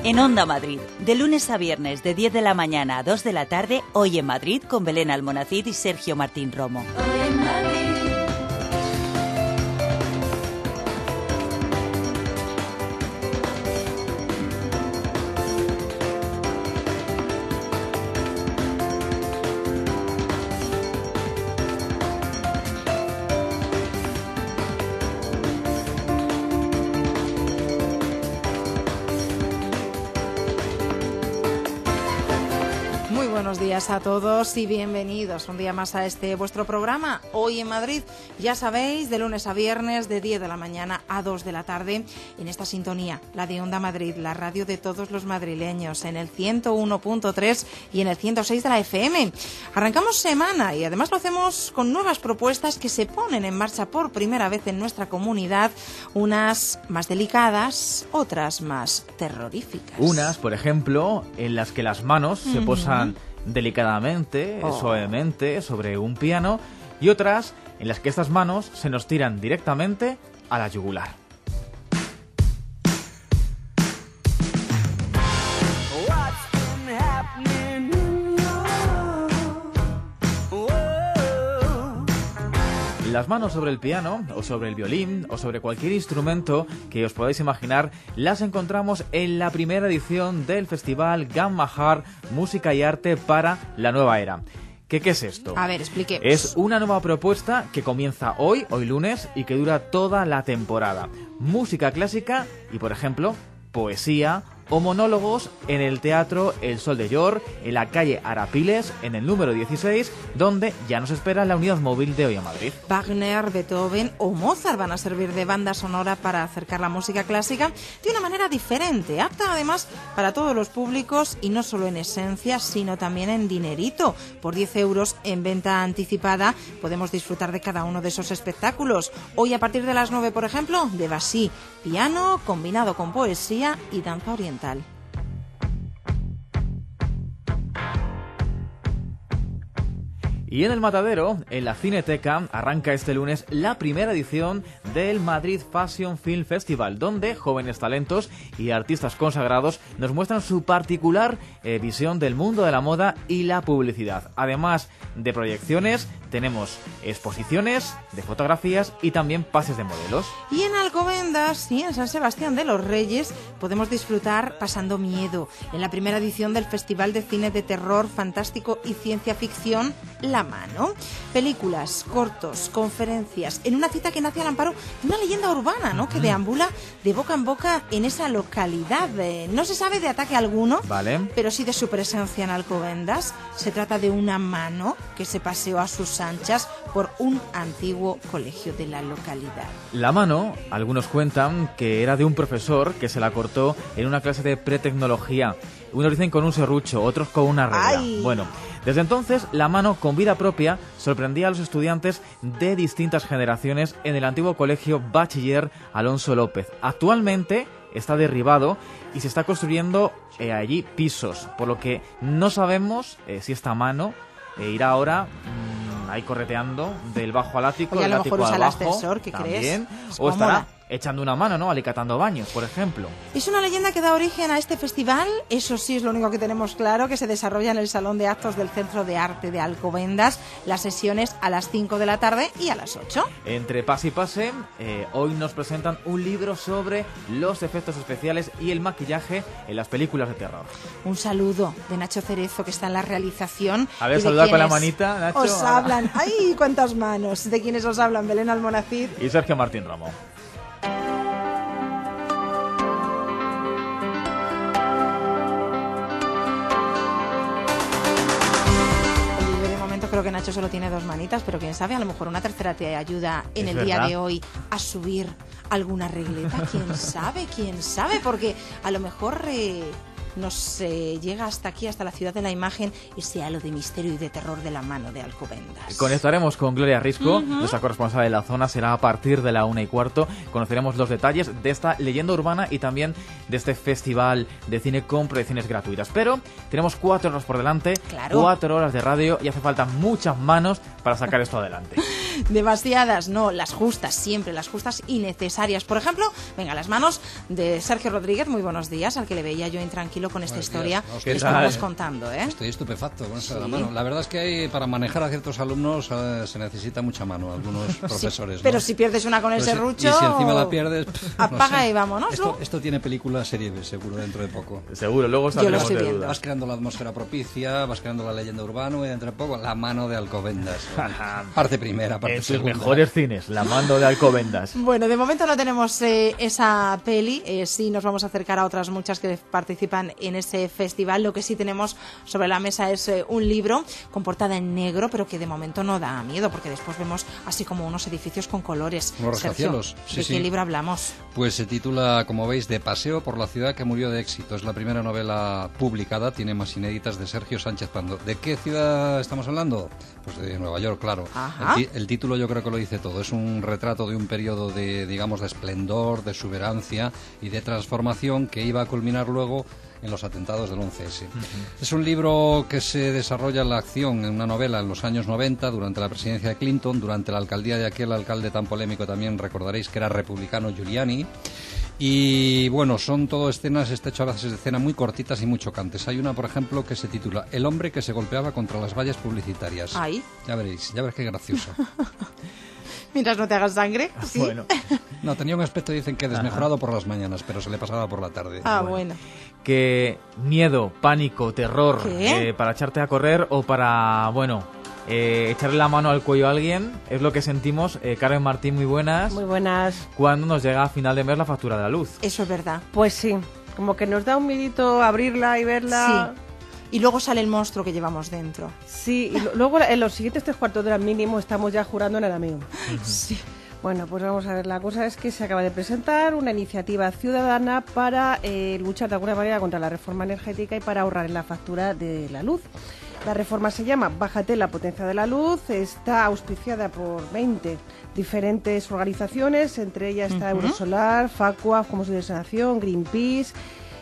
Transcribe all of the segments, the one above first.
En Onda Madrid, de lunes a viernes de 10 de la mañana a 2 de la tarde, Hoy en Madrid con Belén Almonacid y Sergio Martín Romo. Hoy en Madrid. Buenos días a todos y bienvenidos un día más a este vuestro programa Hoy en Madrid. Ya sabéis, de lunes a viernes de 10 de la mañana a 2 de la tarde en esta sintonía, la de Onda Madrid, la radio de todos los madrileños, en el 101.3 y en el 106 de la FM. Arrancamos semana y además lo hacemos con nuevas propuestas que se ponen en marcha por primera vez en nuestra comunidad, unas más delicadas, otras más terroríficas. Unas, por ejemplo, en las que las manos se posan delicadamente, suavemente, sobre un piano, y otras en las que estas manos se nos tiran directamente a la yugular. Las manos sobre el piano, o sobre el violín, o sobre cualquier instrumento que os podáis imaginar, las encontramos en la primera edición del festival Gamma Heart, Música y Arte para la Nueva Era. ¿Qué es esto? A ver, expliquemos. Es una nueva propuesta que comienza hoy lunes, y que dura toda la temporada. Música clásica y, por ejemplo, poesía o monólogos en el Teatro El Sol de Llor, en la calle Arapiles, en el número 16, donde ya nos espera la unidad móvil de Hoy en Madrid. Wagner, Beethoven o Mozart van a servir de banda sonora para acercar la música clásica de una manera diferente, apta además para todos los públicos y no solo en esencia, sino también en dinerito. Por 10 euros en venta anticipada podemos disfrutar de cada uno de esos espectáculos. Hoy a partir de las 9, por ejemplo, Debussy, piano combinado con poesía y danza oriental. Y en el Matadero, en la Cineteca, arranca este lunes la primera edición del Madrid Fashion Film Festival, donde jóvenes talentos y artistas consagrados nos muestran su particular visión del mundo de la moda y la publicidad. Además de proyecciones, tenemos exposiciones de fotografías y también pases de modelos. Y en Alcobendas y en San Sebastián de los Reyes podemos disfrutar Pasando Miedo, en la primera edición del Festival de Cine de Terror, Fantástico y Ciencia Ficción La Mano. Películas, cortos, conferencias, en una cita que nace al amparo de una leyenda urbana, ¿no? Que deambula de boca en boca en esa localidad. No se sabe de ataque alguno, vale, pero sí de su presencia en Alcobendas. Se trata de una mano que se paseó a sus anchas por un antiguo colegio de la localidad. La mano, algunos cuentan que era de un profesor que se la cortó en una clase de pretecnología. Unos dicen con un serrucho, otros con una regla. ¡Ay! Bueno, desde entonces, la mano con vida propia sorprendía a los estudiantes de distintas generaciones en el antiguo colegio Bachiller Alonso López. Actualmente está derribado y se está construyendo allí pisos, por lo que no sabemos si esta mano irá ahora ahí correteando del bajo al ático, del ático al bajo, al ascensor, ¿qué también, crees? O estará echando una mano, ¿no? Alicatando baños, por ejemplo. Es una leyenda que da origen a este festival, eso sí es lo único que tenemos claro, que se desarrolla en el Salón de Actos del Centro de Arte de Alcobendas, las sesiones a las 5 de la tarde y a las 8. Entre pase y pase, hoy nos presentan un libro sobre los efectos especiales y el maquillaje en las películas de terror. Un saludo de Nacho Cerezo, que está en la realización. A ver, saluda con la manita, Nacho. Os hablan, ¡ay, cuántas manos! De quienes os hablan, Belén Almonacid y Sergio Martín Romo. Creo que Nacho solo tiene 2 manitas, pero quién sabe, a lo mejor una tercera te ayuda en el día de hoy a subir alguna regleta. Quién sabe, porque a lo mejor nos llega hasta aquí, hasta la ciudad de la imagen, ese halo de misterio y de terror de la mano de Alcobendas. Conectaremos con Gloria Risco, nuestra corresponsal de la zona. Será a partir de la 1:15. Conoceremos los detalles de esta leyenda urbana y también de este festival de cine con proyecciones gratuitas. Pero tenemos 4 horas por delante, claro. 4 horas de radio, y hace falta muchas manos para sacar esto adelante. Demasiadas, no, las justas, siempre las justas y necesarias. Por ejemplo, venga, las manos de Sergio Rodríguez, muy buenos días, al que le veía yo intranquilo con esta historia que estábamos contando. Estoy estupefacto con eso de la mano. La verdad es que para manejar a ciertos alumnos se necesita mucha mano, algunos profesores. Pero ¿no? si pierdes una con el serrucho... Y si encima la pierdes... apaga no sé. y vámonos, ¿no? Esto tiene película serie B, seguro, dentro de poco. Seguro, luego saldremos de dudas. Vas creando la atmósfera propicia, vas creando la leyenda urbana y dentro de poco la mano de Alcobendas. Parte primera, parte en segunda. sus mejores cines, la mano de Alcobendas. Bueno, de momento no tenemos esa peli, sí nos vamos a acercar a otras muchas que participan en ese festival. Lo que sí tenemos sobre la mesa es un libro con portada en negro, pero que de momento no da miedo, porque después vemos así como unos edificios con colores. Unos rascacielos. ¿De qué libro hablamos? Pues se titula, como veis, De paseo por la ciudad que murió de éxito. Es la primera novela publicada, tiene más inéditas, de Sergio Sánchez Pando. ¿De qué ciudad estamos hablando? Pues de Nueva York, claro. El título yo creo que lo dice todo. Es un retrato de un periodo de, digamos, de esplendor, de exuberancia y de transformación que iba a culminar luego en los atentados del 11S. Es un libro que se desarrolla en la acción, en una novela en los años 90, durante la presidencia de Clinton, durante la alcaldía de aquel alcalde tan polémico también, recordaréis que era republicano, Giuliani. Y bueno, son todo escenas, está hecho a veces de escenas muy cortitas y muy chocantes. Hay una, por ejemplo, que se titula El hombre que se golpeaba contra las vallas publicitarias. Ahí. Ya veréis qué gracioso. Mientras no te hagas sangre, ¿sí? Bueno. No, tenía un aspecto, dicen que desmejorado por las mañanas, pero se le pasaba por la tarde. Bueno. Que miedo, pánico, terror, ¿Qué? para echarte a correr o para, echarle la mano al cuello a alguien, es lo que sentimos. Carmen Martín, muy buenas. Muy buenas. Cuando nos llega a final de mes la factura de la luz. Eso es verdad. Pues sí, como que nos da un miedito abrirla y verla. Sí. Y luego sale el monstruo que llevamos dentro. Sí, y luego en los siguientes 3/4 de hora mínimo estamos ya jurando en el amigo. Sí. Bueno, pues vamos a ver, la cosa es que se acaba de presentar una iniciativa ciudadana para luchar de alguna manera contra la reforma energética y para ahorrar en la factura de la luz. La reforma se llama Bájate la potencia de la luz, está auspiciada por 20 diferentes organizaciones, entre ellas está Eurosolar, Facua, Comisiones de Sanación, Greenpeace,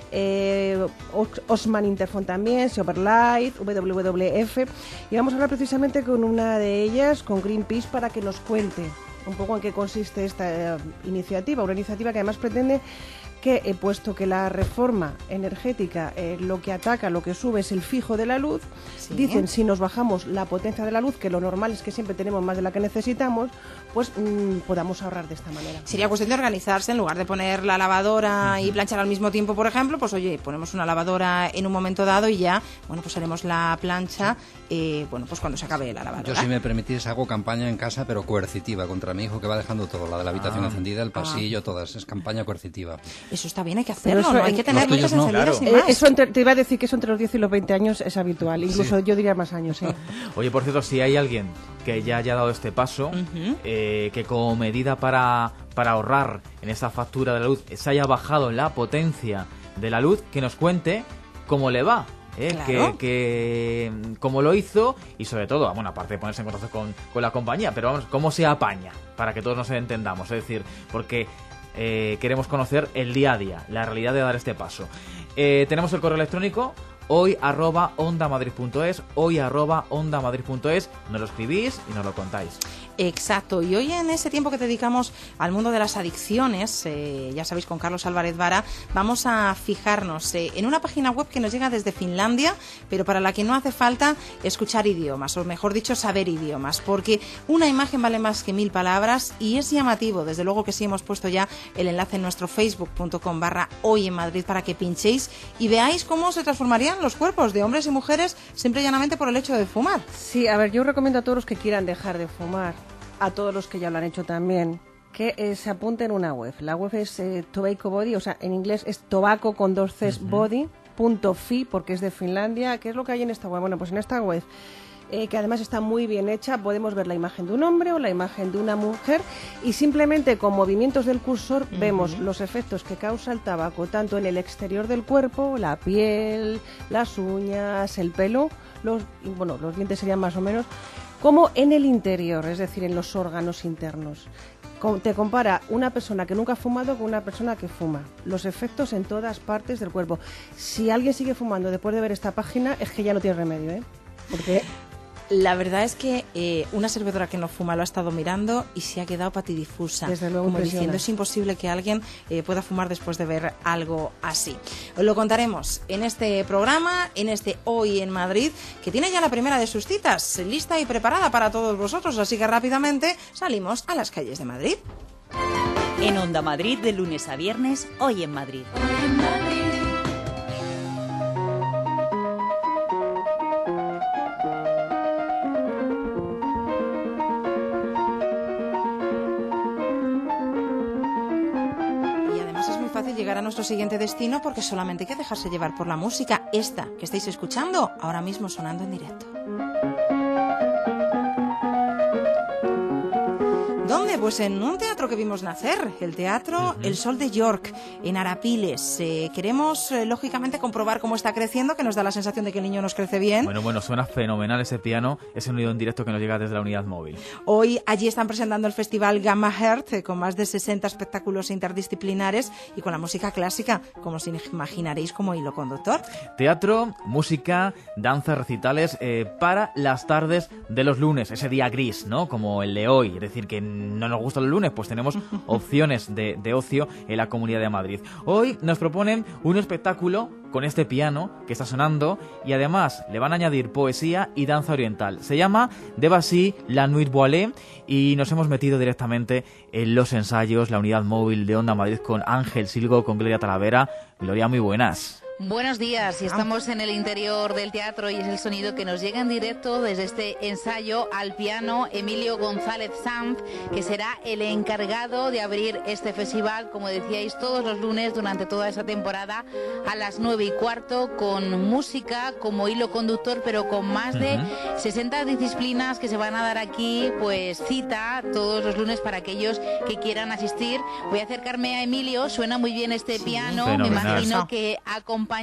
Osman Interfon también, Silverlight, WWF, y vamos a hablar precisamente con una de ellas, con Greenpeace, para que nos cuente un poco en qué consiste esta iniciativa, una iniciativa que además pretende que, puesto que la reforma energética lo que ataca, lo que sube es el fijo de la luz, sí, dicen si nos bajamos la potencia de la luz, que lo normal es que siempre tenemos más de la que necesitamos, pues podamos ahorrar de esta manera. Sería cuestión de organizarse, en lugar de poner la lavadora y planchar al mismo tiempo, por ejemplo, pues oye, ponemos una lavadora en un momento dado y ya, bueno, pues haremos la plancha, pues cuando se acabe la lavadora. Yo, si me permitís, hago campaña en casa, pero coercitiva, contra mi hijo que va dejando todo, la de la habitación encendida, el pasillo, todas, es campaña coercitiva. Eso está bien, hay que hacerlo, eso, no hay que tener muchas sensibilidades claro. y más. Eso te iba a decir que eso entre los 10 y los 20 años es habitual, incluso yo diría más años. Oye, por cierto, si hay alguien que ya haya dado este paso, que como medida para ahorrar en esta factura de la luz se haya bajado la potencia de la luz, que nos cuente cómo le va. Claro. Que cómo lo hizo y sobre todo, bueno, aparte de ponerse en contacto con la compañía, pero vamos, cómo se apaña, para que todos nos entendamos, es decir, porque queremos conocer el día a día, la realidad de dar este paso. Tenemos el correo electrónico hoy@ondamadrid.es, hoy@ondamadrid.es, nos lo escribís y nos lo contáis. Exacto, y hoy en ese tiempo que dedicamos al mundo de las adicciones, ya sabéis, con Carlos Álvarez Vara, vamos a fijarnos en una página web que nos llega desde Finlandia, pero para la que no hace falta escuchar idiomas, o mejor dicho, saber idiomas, porque una imagen vale más que 1000 palabras y es llamativo. Desde luego que sí, hemos puesto ya el enlace en nuestro facebook.com/hoy en Madrid para que pinchéis y veáis cómo se transformarían los cuerpos de hombres y mujeres simple y llanamente por el hecho de fumar. Sí, a ver, yo recomiendo a todos los que quieran dejar de fumar, a todos los que ya lo han hecho también, que se apunten a una web. La web es Tobacco Body, o sea, en inglés es tobacco con 2 Cs, body.fi, porque es de Finlandia. ¿Qué es lo que hay en esta web? Bueno, pues en esta web, que además está muy bien hecha, podemos ver la imagen de un hombre o la imagen de una mujer y simplemente con movimientos del cursor vemos los efectos que causa el tabaco, tanto en el exterior del cuerpo, la piel, las uñas, el pelo, los dientes serían más o menos, como en el interior, es decir, en los órganos internos. Te compara una persona que nunca ha fumado con una persona que fuma. Los efectos en todas partes del cuerpo. Si alguien sigue fumando después de ver esta página, es que ya no tiene remedio, ¿eh? Porque La verdad es que una servidora que no fuma lo ha estado mirando y se ha quedado patidifusa. Desde luego, como diciendo, es imposible que alguien pueda fumar después de ver algo así. Os lo contaremos en este programa, en este Hoy en Madrid, que tiene ya la primera de sus citas lista y preparada para todos vosotros, así que rápidamente salimos a las calles de Madrid. En Onda Madrid, de lunes a viernes, Hoy en Madrid. Hoy en Madrid. Llegar a nuestro siguiente destino porque solamente hay que dejarse llevar por la música, esta que estáis escuchando ahora mismo sonando en directo. ¿Dónde? Pues en un teatro que vimos nacer, el Teatro El Sol de York, en Arapiles. Queremos, lógicamente, comprobar cómo está creciendo, que nos da la sensación de que el niño nos crece bien. Bueno, suena fenomenal ese piano, ese sonido en directo que nos llega desde la unidad móvil. Hoy allí están presentando el festival Gamma Heart, con más de 60 espectáculos interdisciplinares y con la música clásica, como os imaginaréis, como hilo conductor. Teatro, música, danza, recitales, para las tardes de los lunes, ese día gris, ¿no? Como el de hoy, es decir, que no nos gusta los lunes, pues tenemos opciones de ocio en la Comunidad de Madrid. Hoy nos proponen un espectáculo con este piano que está sonando y además le van a añadir poesía y danza oriental. Se llama Debussy La Nuit Voilée y nos hemos metido directamente en los ensayos, la unidad móvil de Onda Madrid con Ángel Silgo, con Gloria Talavera. Gloria, muy buenas. Buenos días, y estamos en el interior del teatro y es el sonido que nos llega en directo desde este ensayo al piano Emilio González Sanz, que será el encargado de abrir este festival, como decíais, todos los lunes durante toda esa temporada a las 9:15, con música como hilo conductor, pero con más de 60 disciplinas que se van a dar aquí, pues cita todos los lunes para aquellos que quieran asistir. Voy a acercarme a Emilio, suena muy bien este piano, fenomenal. Me imagino que acompañado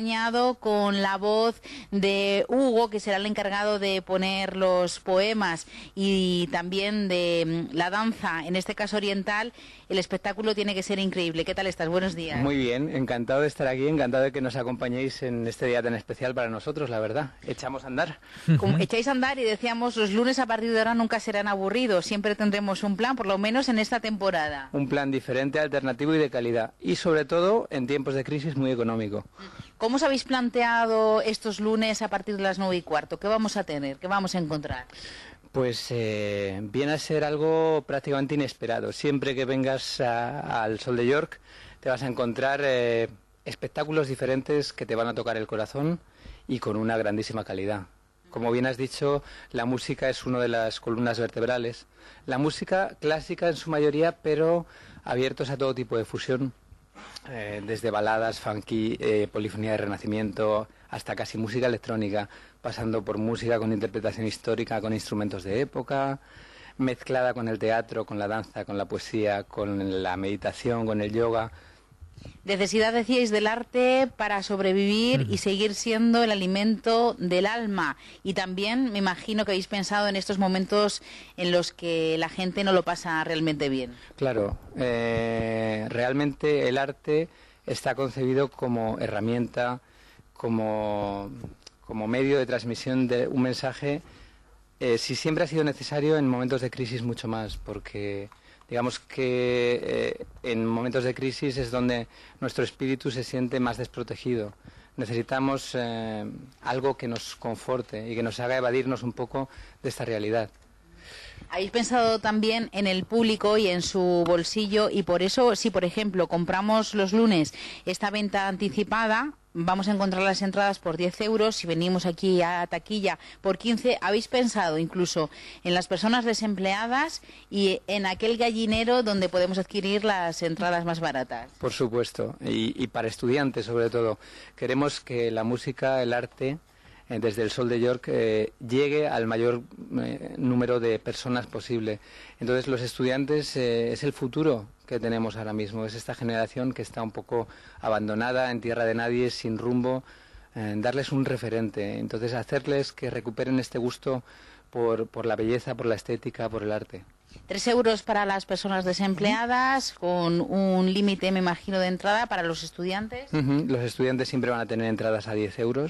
con la voz de Hugo, que será el encargado de poner los poemas y también de la danza, en este caso oriental. El espectáculo tiene que ser increíble. ¿Qué tal estás? Buenos días. Muy bien, encantado de estar aquí, encantado de que nos acompañéis en este día tan especial para nosotros, la verdad. Echamos a andar. Como echáis a andar y decíamos, los lunes a partir de ahora nunca serán aburridos, siempre tendremos un plan, por lo menos en esta temporada. Un plan diferente, alternativo y de calidad. Y sobre todo, en tiempos de crisis, muy económico. ¿Cómo os habéis planteado estos lunes a partir de las 9:15? ¿Qué vamos a tener? ¿Qué vamos a encontrar? Pues viene a ser algo prácticamente inesperado. Siempre que vengas al Sol de York te vas a encontrar espectáculos diferentes que te van a tocar el corazón y con una grandísima calidad. Como bien has dicho, la música es una de las columnas vertebrales. La música clásica en su mayoría, pero abiertos a todo tipo de fusión. Desde baladas, funky, polifonía de renacimiento, hasta casi música electrónica, pasando por música con interpretación histórica, con instrumentos de época, mezclada con el teatro, con la danza, con la poesía, con la meditación, con el yoga. Necesidad, decíais, del arte para sobrevivir y seguir siendo el alimento del alma. Y también me imagino que habéis pensado en estos momentos en los que la gente no lo pasa realmente bien. Claro, realmente el arte está concebido como herramienta, como medio de transmisión de un mensaje, si siempre ha sido necesario, en momentos de crisis mucho más, porque digamos que en momentos de crisis es donde nuestro espíritu se siente más desprotegido. Necesitamos algo que nos conforte y que nos haga evadirnos un poco de esta realidad. ¿Habéis pensado también en el público y en su bolsillo? Y por eso, si por ejemplo compramos los lunes esta venta anticipada, vamos a encontrar las entradas por 10 euros. Si venimos aquí a taquilla por 15, ¿habéis pensado incluso en las personas desempleadas y en aquel gallinero donde podemos adquirir las entradas más baratas? Por supuesto, y para estudiantes sobre todo. Queremos que la música, el arte, desde el Sol de York, llegue al mayor número de personas posible. Entonces los estudiantes es el futuro que tenemos ahora mismo, es esta generación que está un poco abandonada, en tierra de nadie, sin rumbo, darles un referente, entonces hacerles que recuperen este gusto por la belleza, por la estética, por el arte. 3 euros para las personas desempleadas, con un límite, me imagino, de entrada para los estudiantes. Los estudiantes siempre van a tener entradas a 10 euros.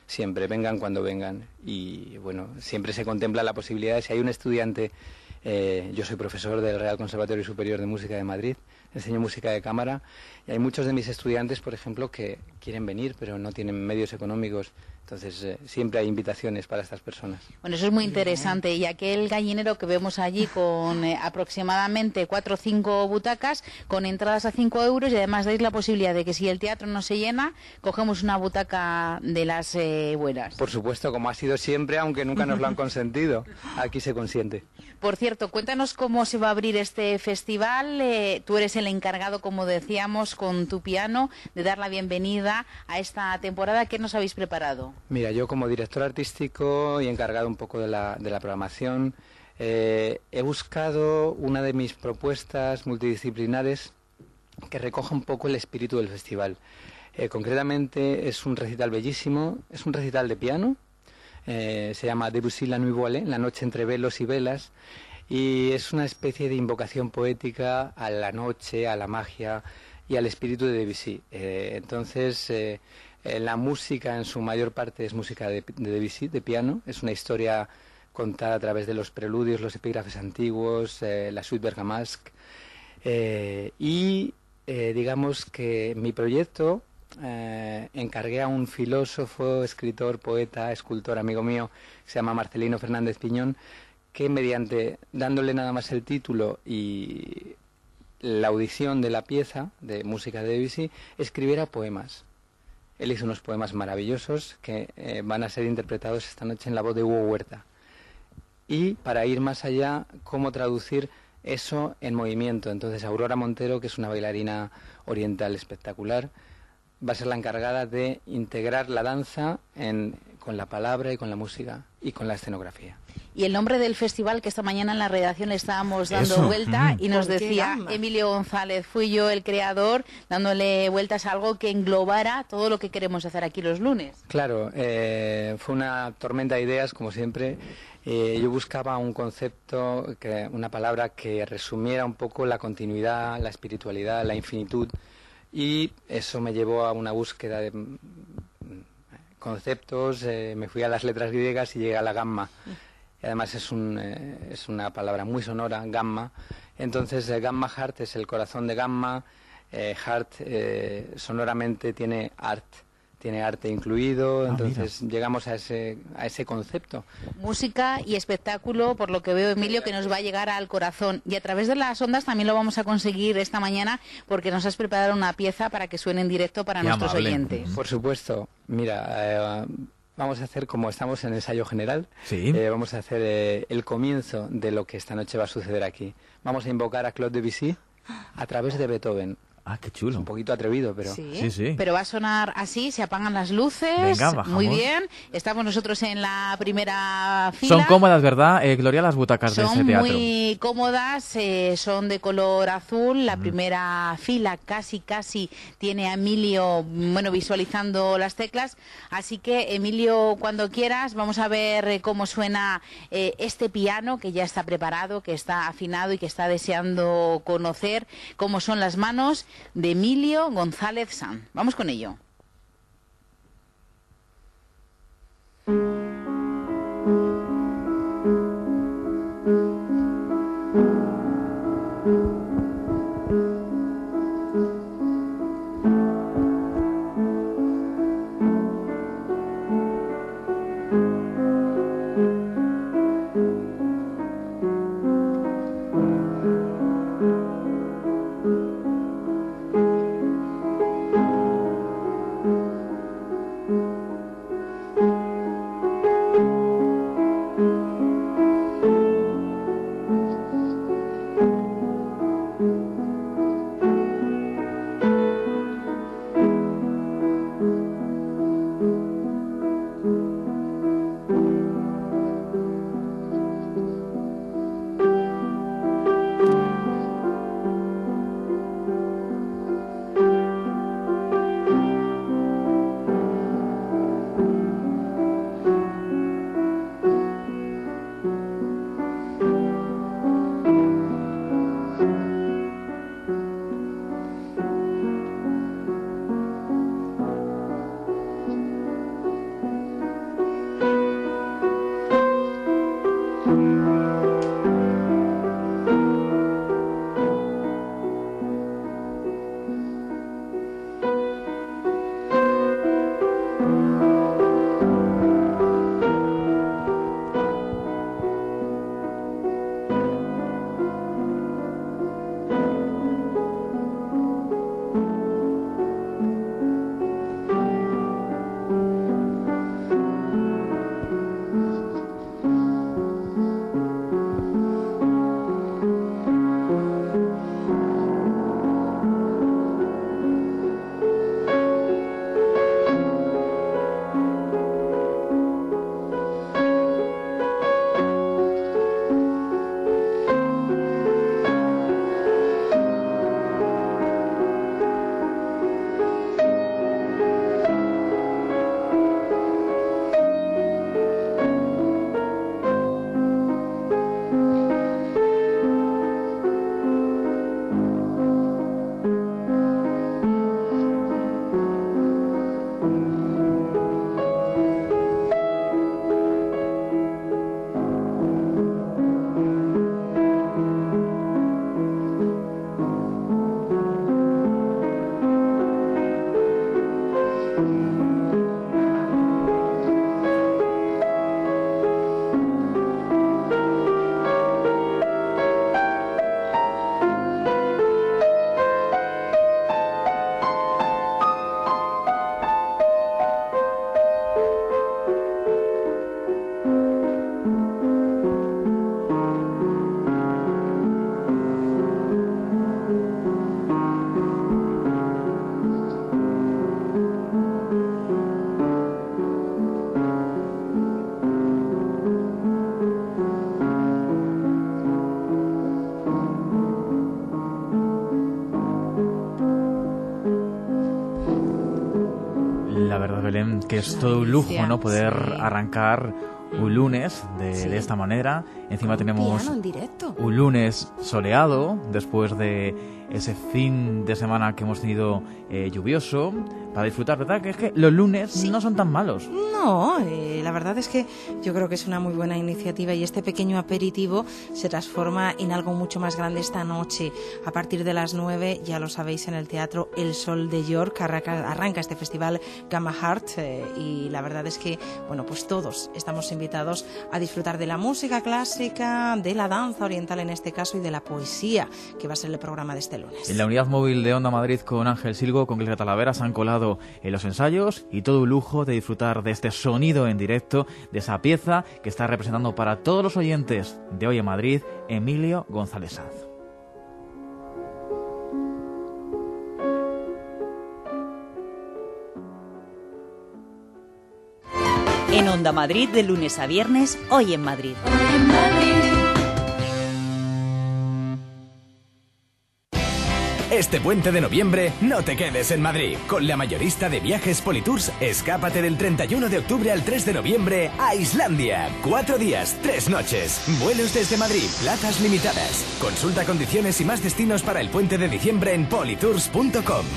siempre, vengan cuando vengan. Y bueno, siempre se contempla la posibilidad de, si hay un estudiante, yo soy profesor del Real Conservatorio Superior de Música de Madrid, enseño música de cámara, y hay muchos de mis estudiantes, por ejemplo, que quieren venir, pero no tienen medios económicos. Entonces, siempre hay invitaciones para estas personas. Bueno, eso es muy interesante. Y aquel gallinero que vemos allí con aproximadamente 4 o 5 butacas, con entradas a 5 euros, y además dais la posibilidad de que si el teatro no se llena, cogemos una butaca de las buenas. Por supuesto, como ha sido siempre, aunque nunca nos lo han consentido. Aquí se consiente. Por cierto, cuéntanos cómo se va a abrir este festival. Tú eres el encargado, como decíamos, con tu piano, de dar la bienvenida a esta temporada. ¿Qué nos habéis preparado? Mira, yo como director artístico y encargado un poco de la programación, he buscado una de mis propuestas multidisciplinares que recoja un poco el espíritu del festival. Concretamente es un recital bellísimo, es un recital de piano, se llama Debussy la Nuit Voilée, la noche entre velos y velas, y es una especie de invocación poética a la noche, a la magia y al espíritu de Debussy. La música en su mayor parte es música de Debussy, de piano. Es una historia contada a través de los preludios, los epígrafes antiguos, la suite bergamasque. Digamos que mi proyecto encargué a un filósofo, escritor, poeta, escultor, amigo mío, que se llama Marcelino Fernández Piñón, que dándole nada más el título y la audición de la pieza de música de Debussy, escribiera poemas. Él hizo unos poemas maravillosos que van a ser interpretados esta noche en la voz de Hugo Huerta. Y para ir más allá, cómo traducir eso en movimiento. Entonces Aurora Montero, que es una bailarina oriental espectacular, va a ser la encargada de integrar la danza con la palabra y con la música y con la escenografía. Y el nombre del festival, que esta mañana en la redacción le estábamos dando vuelta, y nos decía Emilio González, fui yo el creador, dándole vueltas a algo que englobara todo lo que queremos hacer aquí los lunes. Claro, fue una tormenta de ideas, como siempre. Yo buscaba un concepto, una palabra que resumiera un poco la continuidad, la espiritualidad, la infinitud, y eso me llevó a una búsqueda de conceptos. Me fui a las letras griegas y llegué a la gamma. Y además es una palabra muy sonora, gamma. Entonces Gamma Heart es el corazón de Gamma. Heart sonoramente tiene arte incluido. Entonces llegamos a ese concepto. Música y espectáculo, por lo que veo, Emilio, que nos va a llegar al corazón. Y a través de las ondas también lo vamos a conseguir esta mañana, porque nos has preparado una pieza para que suene en directo para nuestros oyentes. Por supuesto. Mira, vamos a hacer, como estamos en ensayo general, vamos a hacer el comienzo de lo que esta noche va a suceder aquí. Vamos a invocar a Claude Debussy a través de Beethoven. Ah, qué chulo. Es un poquito atrevido, pero... Sí. Pero va a sonar así, se apagan las luces. Venga, bajamos. Muy bien. Estamos nosotros en la primera fila. Son cómodas, ¿verdad, Gloria, las butacas de ese teatro? Son muy cómodas, son de color azul. La primera fila casi tiene a Emilio, visualizando las teclas. Así que, Emilio, cuando quieras, vamos a ver cómo suena este piano, que ya está preparado, que está afinado y que está deseando conocer cómo son las manos de Emilio González Sanz. Vamos con ello. La verdad, Belén, que es todo un lujo, ¿no? Poder arrancar un lunes de esta manera. Encima tenemos un lunes soleado después de ese fin de semana que hemos tenido lluvioso, para disfrutar, ¿verdad? Que es que los lunes no son tan malos. No, la verdad es que yo creo que es una muy buena iniciativa y este pequeño aperitivo se transforma en algo mucho más grande esta noche. A partir de las 9, ya lo sabéis, en el Teatro El Sol de York arranca este festival Gamma Heart y la verdad es que, bueno, pues todos estamos invitados a disfrutar de la música clásica, de la danza oriental en este caso y de la poesía, que va a ser el programa de este lunes. En la unidad móvil de Onda Madrid con Ángel Silgo, con Clara Talavera, se han colado en los ensayos y todo un lujo de disfrutar de este sonido en directo, de esa pieza que está representando para todos los oyentes de Hoy en Madrid, Emilio González Sanz. En Onda Madrid, de lunes a viernes, Hoy en Madrid. Hoy en Madrid. Este puente de noviembre no te quedes en Madrid. Con la mayorista de viajes Politours, escápate del 31 de octubre al 3 de noviembre a Islandia. 4 días, 3 noches. Vuelos desde Madrid, plazas limitadas. Consulta condiciones y más destinos para el puente de diciembre en politours.com.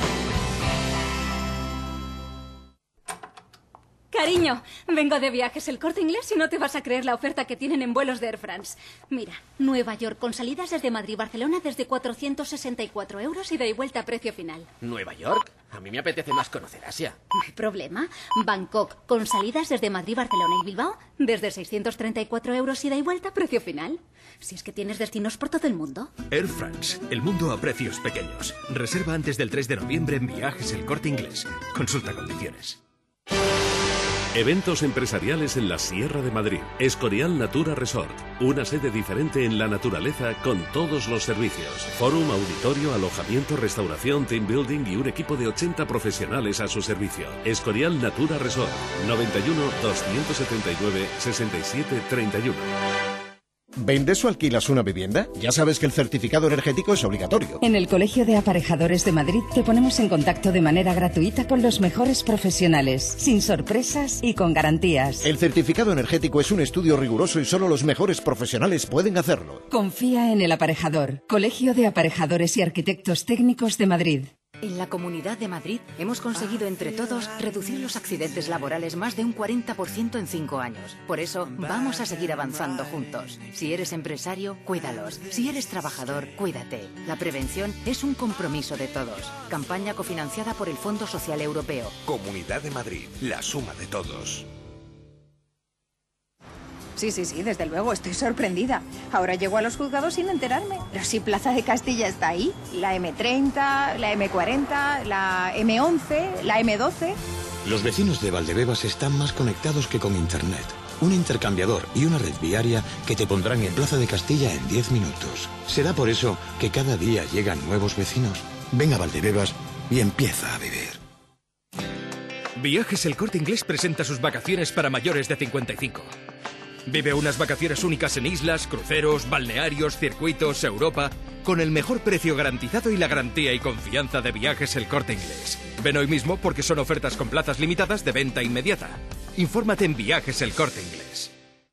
Cariño, vengo de Viajes El Corte Inglés y no te vas a creer la oferta que tienen en vuelos de Air France. Mira, Nueva York con salidas desde Madrid-Barcelona desde 464 € ida y vuelta a precio final. ¿Nueva York? A mí me apetece más conocer Asia. No hay problema. Bangkok con salidas desde Madrid, Barcelona y Bilbao desde 634 € ida y vuelta a precio final. Si es que tienes destinos por todo el mundo. Air France, el mundo a precios pequeños. Reserva antes del 3 de noviembre en Viajes El Corte Inglés. Consulta condiciones. Eventos empresariales en la Sierra de Madrid. Escorial Natura Resort. Una sede diferente en la naturaleza con todos los servicios. Fórum, auditorio, alojamiento, restauración, team building y un equipo de 80 profesionales a su servicio. Escorial Natura Resort. 91 279 67 31. ¿Vendes o alquilas una vivienda? Ya sabes que el certificado energético es obligatorio. En el Colegio de Aparejadores de Madrid te ponemos en contacto de manera gratuita con los mejores profesionales, sin sorpresas y con garantías. El certificado energético es un estudio riguroso y solo los mejores profesionales pueden hacerlo. Confía en el Aparejador, Colegio de Aparejadores y Arquitectos Técnicos de Madrid. En la Comunidad de Madrid hemos conseguido entre todos reducir los accidentes laborales más de un 40% en 5 años. Por eso vamos a seguir avanzando juntos. Si eres empresario, cuídalos. Si eres trabajador, cuídate. La prevención es un compromiso de todos. Campaña cofinanciada por el Fondo Social Europeo. Comunidad de Madrid, la suma de todos. Sí, desde luego, estoy sorprendida. Ahora llego a los juzgados sin enterarme. Pero si Plaza de Castilla está ahí, la M30, la M40, la M11, la M12... Los vecinos de Valdebebas están más conectados que con Internet. Un intercambiador y una red viaria que te pondrán en Plaza de Castilla en 10 minutos. ¿Será por eso que cada día llegan nuevos vecinos? Ven a Valdebebas y empieza a vivir. Viajes El Corte Inglés presenta sus vacaciones para mayores de 55. Vive unas vacaciones únicas en islas, cruceros, balnearios, circuitos, Europa, con el mejor precio garantizado y la garantía y confianza de Viajes El Corte Inglés. Ven hoy mismo porque son ofertas con plazas limitadas de venta inmediata. Infórmate en Viajes El Corte Inglés.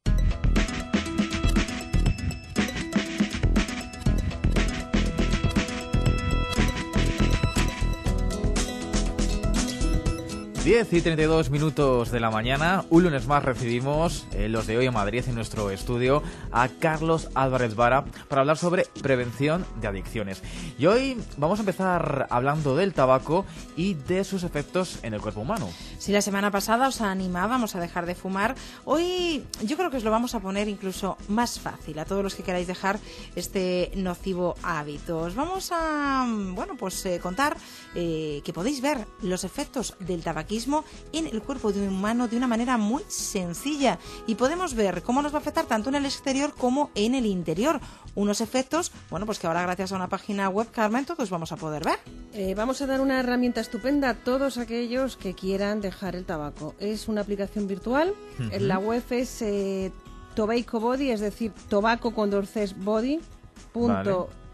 Diez y 32 minutos de la mañana, un lunes más recibimos los de Hoy en Madrid en nuestro estudio a Carlos Álvarez Vara para hablar sobre prevención de adicciones. Y hoy vamos a empezar hablando del tabaco y de sus efectos en el cuerpo humano. Si la semana pasada os animábamos a dejar de fumar, hoy yo creo que os lo vamos a poner incluso más fácil a todos los que queráis dejar este nocivo hábito. Os vamos a contar que podéis ver los efectos del tabaquismo en el cuerpo de un humano de una manera muy sencilla y podemos ver cómo nos va a afectar tanto en el exterior como en el interior. Unos efectos, pues que ahora gracias a una página web, Carmen, todos vamos a poder ver. Vamos a dar una herramienta estupenda a todos aquellos que quieran dejar el tabaco. Es una aplicación virtual. La web es Tobacco Body, es decir, tobacco con 2 Cs body.com.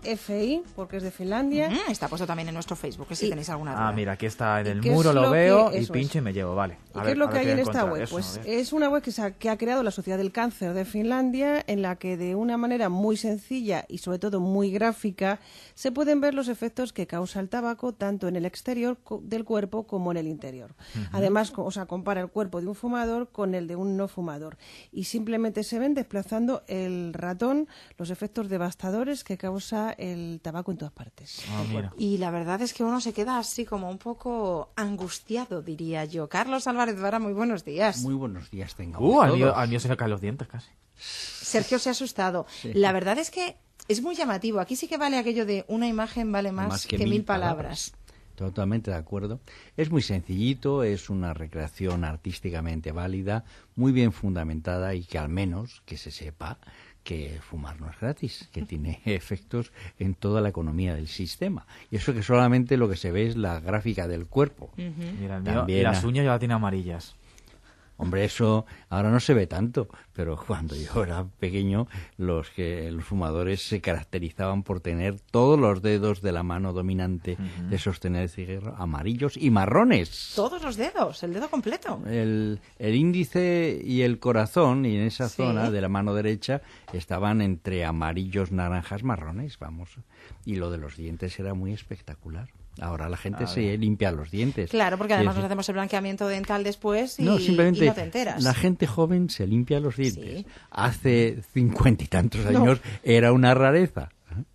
FI, porque es de Finlandia. Está puesto también en nuestro Facebook, que si tenéis alguna duda. Mira, aquí está en el muro, lo veo y pincho y me llevo, vale. ¿Qué es lo que hay en esta web? Pues es una web que ha creado la Sociedad del Cáncer de Finlandia, en la que de una manera muy sencilla y sobre todo muy gráfica se pueden ver los efectos que causa el tabaco tanto en el exterior del cuerpo como en el interior. Además, compara el cuerpo de un fumador con el de un no fumador y simplemente se ven desplazando el ratón los efectos devastadores que causa el tabaco en todas partes. Y la verdad es que uno se queda así como un poco angustiado, diría yo. Carlos Álvarez Vara, muy buenos días. Muy buenos días, tengo. Al mío se le caen los dientes casi. Sergio se ha asustado. Sí. La verdad es que es muy llamativo. Aquí sí que vale aquello de una imagen vale más que 1000 palabras. Totalmente de acuerdo. Es muy sencillito, es una recreación artísticamente válida, muy bien fundamentada y que al menos que se sepa que fumar no es gratis, que tiene efectos en toda la economía del sistema. Y eso que solamente lo que se ve es la gráfica del cuerpo. Mira, el mío, y las uñas ya las tiene amarillas. Hombre, eso ahora no se ve tanto, pero cuando yo era pequeño, los fumadores se caracterizaban por tener todos los dedos de la mano dominante de sostener el cigarro amarillos y marrones. Todos los dedos, el dedo completo. El índice y el corazón, y en esa zona de la mano derecha, estaban entre amarillos, naranjas, marrones, vamos. Y lo de los dientes era muy espectacular. Ahora la gente se limpia los dientes. Claro, porque además nos hacemos el blanqueamiento dental después y simplemente y no te enteras. La gente joven se limpia los dientes. Sí. Hace 50 y tantos años era una rareza.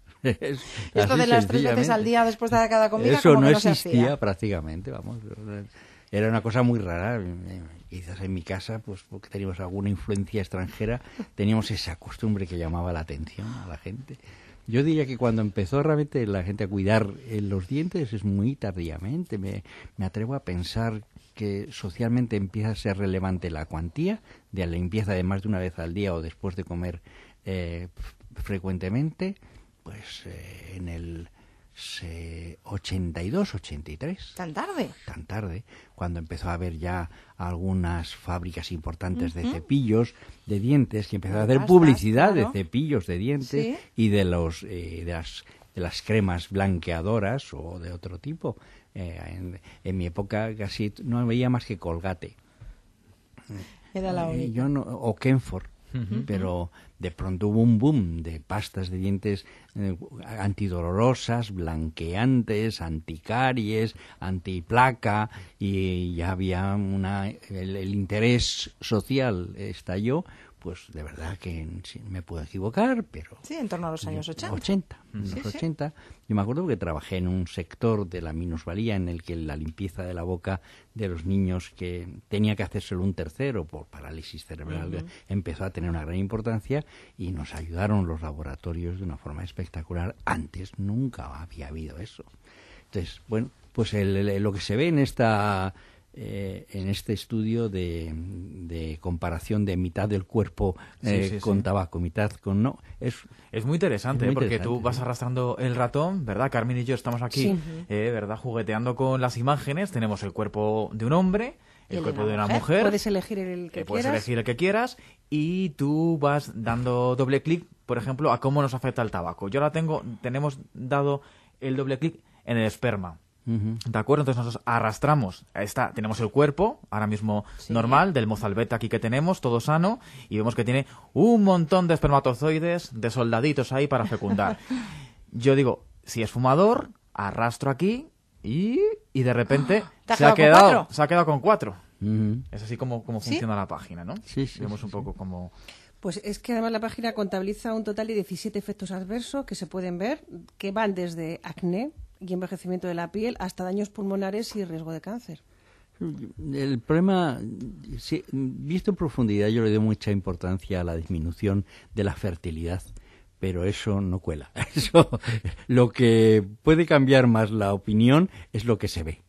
Esto de las 3 veces al día después de cada comida, eso como no que no existía prácticamente, vamos. Era una cosa muy rara. Quizás en mi casa, pues porque teníamos alguna influencia extranjera, teníamos esa costumbre que llamaba la atención a la gente. Yo diría que cuando empezó realmente la gente a cuidar los dientes es muy tardíamente. Me atrevo a pensar que socialmente empieza a ser relevante la cuantía de la limpieza de más de una vez al día o después de comer frecuentemente, pues en el 82, 83. ¿Tan tarde? Tan tarde, cuando empezó a haber ya algunas fábricas importantes de cepillos de dientes, que empezaron a hacer publicidad de cepillos de dientes y de las cremas blanqueadoras o de otro tipo. En mi época casi no veía más que Colgate. Era la única. O Kenford. Pero de pronto hubo un boom de pastas de dientes antidolorosas, blanqueantes, anticaries, antiplaca, y ya había el interés social estalló. Pues de verdad que me puedo equivocar, pero... Sí, en torno a los años 80. 80. Yo me acuerdo que trabajé en un sector de la minusvalía en el que la limpieza de la boca de los niños que tenía que hacérselo un tercero por parálisis cerebral empezó a tener una gran importancia y nos ayudaron los laboratorios de una forma espectacular. Antes nunca había habido eso. Entonces, bueno, pues lo que se ve en este estudio de comparación de mitad del cuerpo con tabaco, mitad con no. Es muy interesante, porque tú vas arrastrando el ratón, ¿verdad? Carmen y yo estamos aquí, ¿verdad? Jugueteando con las imágenes. Tenemos el cuerpo de un hombre, el cuerpo de una mujer. Puedes elegir el que puedes quieras. Elegir el que quieras y tú vas dando doble clic, por ejemplo, a cómo nos afecta el tabaco. Yo ahora tenemos dado el doble clic en el esperma. ¿De acuerdo? Entonces nosotros arrastramos, tenemos el cuerpo, ahora mismo normal, del mozalbete aquí que tenemos, todo sano, y vemos que tiene un montón de espermatozoides, de soldaditos ahí para fecundar. Yo digo, si es fumador, arrastro aquí y de repente se ha quedado con 4. Es así como funciona la página, ¿no? Vemos un poco como... Pues es que además la página contabiliza un total de 17 efectos adversos que se pueden ver, que van desde acné y envejecimiento de la piel hasta daños pulmonares y riesgo de cáncer. El problema, visto en profundidad, yo le doy mucha importancia a la disminución de la fertilidad, pero eso no cuela. Eso, lo que puede cambiar más la opinión es lo que se ve.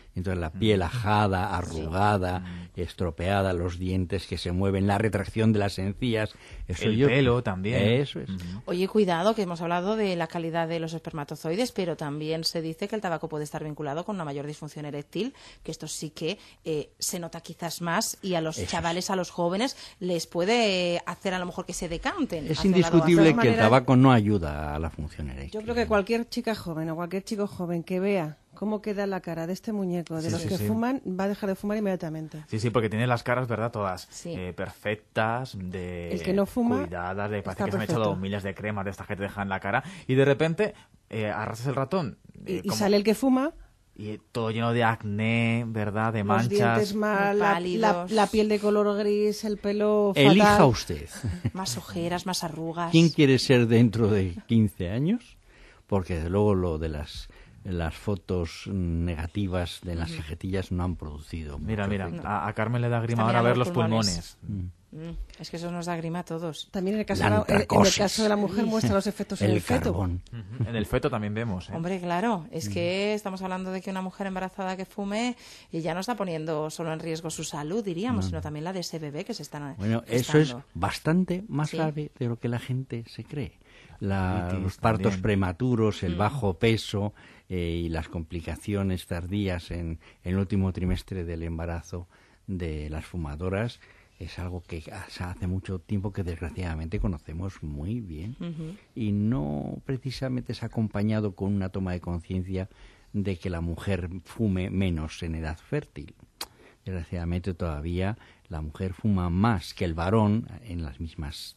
Entonces la piel ajada, arrugada, estropeada, los dientes que se mueven, la retracción de las encías. Pelo también. Eso es. Oye, cuidado, que hemos hablado de la calidad de los espermatozoides, pero también se dice que el tabaco puede estar vinculado con una mayor disfunción eréctil, que esto sí que se nota quizás más, y a los chavales, a los jóvenes, les puede hacer a lo mejor que se decanten. Es indiscutible que el tabaco no ayuda a la función eréctil. Yo creo que cualquier chica joven o cualquier chico joven que vea cómo queda la cara de este muñeco de los que fuman, va a dejar de fumar inmediatamente. Sí, porque tiene las caras, ¿verdad? Todas perfectas, el que no fuma, cuidadas, parece que se han echado miles de cremas de estas que te dejan la cara, y de repente arrasas el ratón. Y sale el que fuma. Y todo lleno de acné, ¿verdad? De manchas. Los dientes mal, la piel de color gris, el pelo fatal. Elija usted. Más ojeras, más arrugas. ¿Quién quiere ser dentro de 15 años? Porque desde luego lo de las fotos negativas de las cajetillas no han producido. Mira, a Carmen le da grima ahora ver los pulmones. Es que eso nos da grima a todos. También en el caso de la mujer muestra los efectos en el feto. En el feto también vemos. Hombre, claro, es que estamos hablando de que una mujer embarazada que fume ya no está poniendo solo en riesgo su salud, diríamos, sino también la de ese bebé que se están Bueno, eso es bastante más grave de lo que la gente se cree. Los partos prematuros, el bajo peso y las complicaciones tardías en el último trimestre del embarazo de las fumadoras es algo que hace mucho tiempo que desgraciadamente conocemos muy bien y no precisamente es acompañado con una toma de conciencia de que la mujer fume menos en edad fértil. Desgraciadamente todavía la mujer fuma más que el varón en los mismos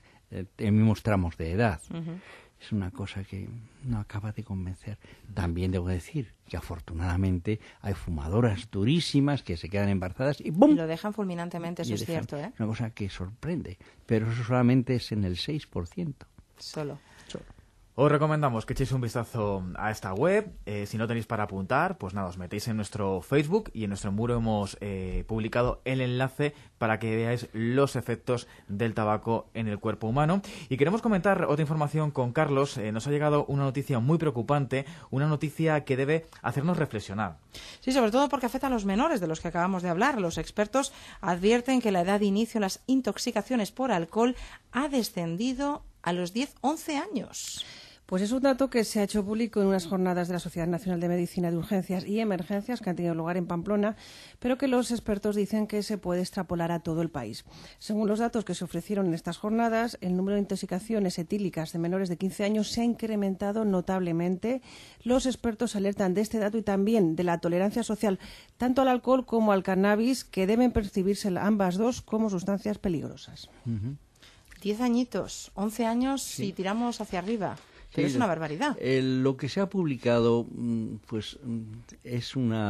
tramos de edad. Es una cosa que no acaba de convencer. También debo decir que afortunadamente hay fumadoras durísimas que se quedan embarazadas y ¡bum! Y lo dejan fulminantemente, eso es cierto, ¿eh? Una cosa que sorprende, pero eso solamente es en el 6%. Solo. Os recomendamos que echéis un vistazo a esta web. Si no tenéis para apuntar, pues nada, os metéis en nuestro Facebook y en nuestro muro hemos publicado el enlace para que veáis los efectos del tabaco en el cuerpo humano. Y queremos comentar otra información con Carlos. Nos ha llegado una noticia muy preocupante, una noticia que debe hacernos reflexionar. Sí, sobre todo porque afecta a los menores de los que acabamos de hablar. Los expertos advierten que la edad de inicio en las intoxicaciones por alcohol ha descendido a los 10-11 años. Pues es un dato que se ha hecho público en unas jornadas de la Sociedad Nacional de Medicina de Urgencias y Emergencias que han tenido lugar en Pamplona, pero que los expertos dicen que se puede extrapolar a todo el país. Según los datos que se ofrecieron en estas jornadas, el número de intoxicaciones etílicas de menores de 15 años se ha incrementado notablemente. Los expertos alertan de este dato y también de la tolerancia social tanto al alcohol como al cannabis, que deben percibirse ambas dos como sustancias peligrosas. 10 añitos, 11 años y tiramos hacia arriba. Pero es una barbaridad. Lo que se ha publicado, pues es